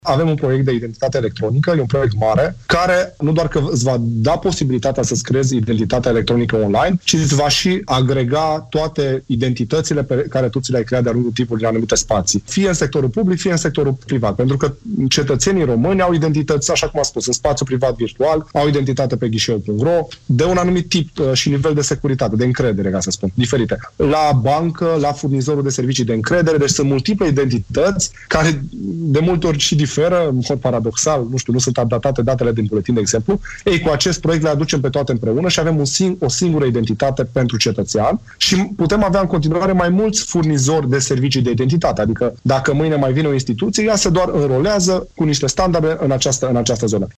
Avem un proiect de identitate electronică, e un proiect mare, care nu doar că îți va da posibilitatea să-ți creezi identitatea electronică online, ci îți va și agrega toate identitățile pe care tu ți le-ai creat de-a lungul timpului în anumite spații. Fie în sectorul public, fie în sectorul privat. Pentru că cetățenii români au identități, așa cum am spus, în spațiu privat virtual, au identitate pe ghișeu.ro, de un anumit tip și nivel de securitate, de încredere, ca să spun, diferite. La bancă, la furnizorul de servicii de încredere, deci sunt multiple identități care de multe ori și diferă, în mod paradoxal, nu sunt updatate datele din buletin, de exemplu. Ei, cu acest proiect le aducem pe toate împreună și avem o singură identitate pentru cetățean și putem avea în continuare mai mulți furnizori de servicii de identitate. Adică, dacă mâine mai vine o instituție, ea se doar înrolează cu niște standarde în această zonă.